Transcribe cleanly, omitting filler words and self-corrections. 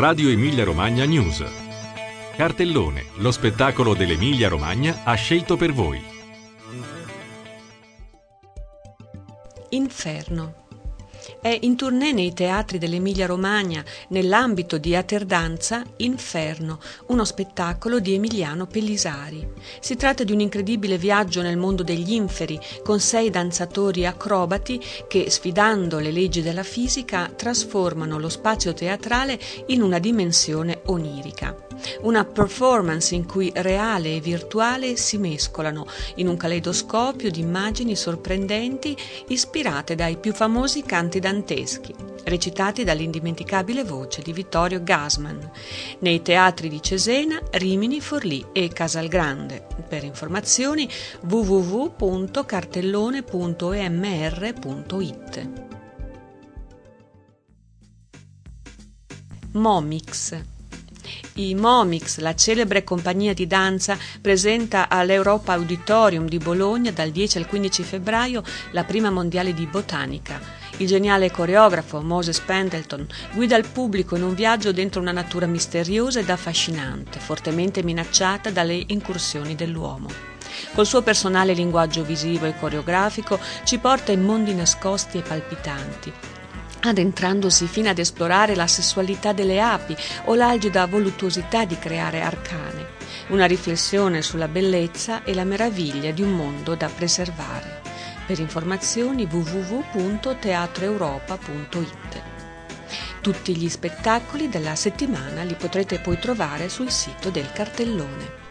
Radio Emilia Romagna News. Cartellone, lo spettacolo dell'Emilia Romagna ha scelto per voi. Inferno. È in tournée nei teatri dell'Emilia Romagna, nell'ambito di Aterdanza, Inferno, uno spettacolo di Emiliano Pellisari. Si tratta di un incredibile viaggio nel mondo degli inferi, con 6 danzatori acrobati che, sfidando le leggi della fisica, trasformano lo spazio teatrale in una dimensione onirica. Una performance in cui reale e virtuale si mescolano in un caleidoscopio di immagini sorprendenti ispirate dai più famosi canti danteschi, recitati dall'indimenticabile voce di Vittorio Gassman, nei teatri di Cesena, Rimini, Forlì e Casalgrande. Per informazioni www.cartellone.emr.it. Momix. I Momix, la celebre compagnia di danza, presenta all'Europa Auditorium di Bologna dal 10 al 15 febbraio la prima mondiale di botanica. Il geniale coreografo Moses Pendleton guida il pubblico in un viaggio dentro una natura misteriosa ed affascinante, fortemente minacciata dalle incursioni dell'uomo. Col suo personale linguaggio visivo e coreografico ci porta in mondi nascosti e palpitanti, addentrandosi fino ad esplorare la sessualità delle api o l'algida voluttuosità di creare arcane, una riflessione sulla bellezza e la meraviglia di un mondo da preservare. Per informazioni www.teatroeuropa.it. Tutti gli spettacoli della settimana li potrete poi trovare sul sito del Cartellone.